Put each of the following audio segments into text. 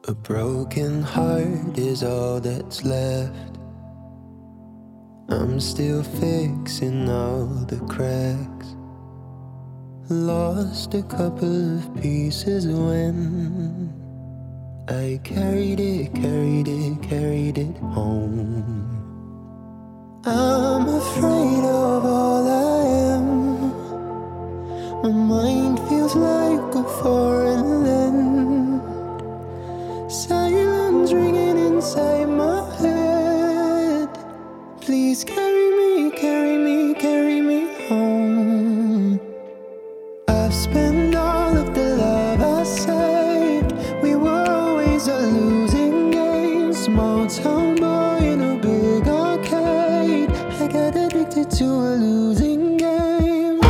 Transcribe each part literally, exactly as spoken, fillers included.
A broken heart is all that's left. I'm still fixing all the cracks. Lost a couple of pieces when I carried it, carried it, carried it home. I'm afraid of all I am. My mind feels like a foreign land. Silence ringing inside my head. Please carry me, carry me, carry me home. I've spent all of the love I saved. We were always a losing game. Small town boy in a big arcade. I got addicted to a losing game.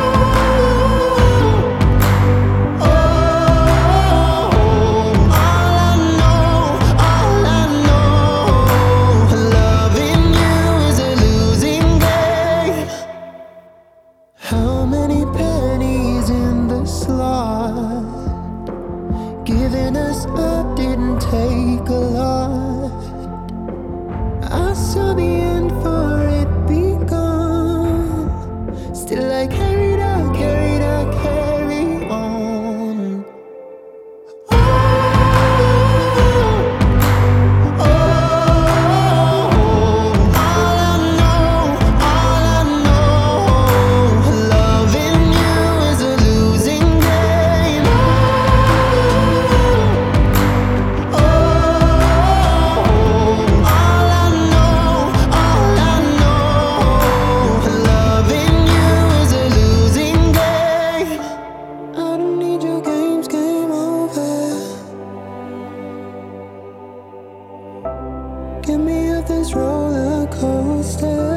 How many pennies in the slot? Giving us up didn't take a lot. I saw the end for it begun. Still I carried out, carried out, carry on. Get me off this roller coaster.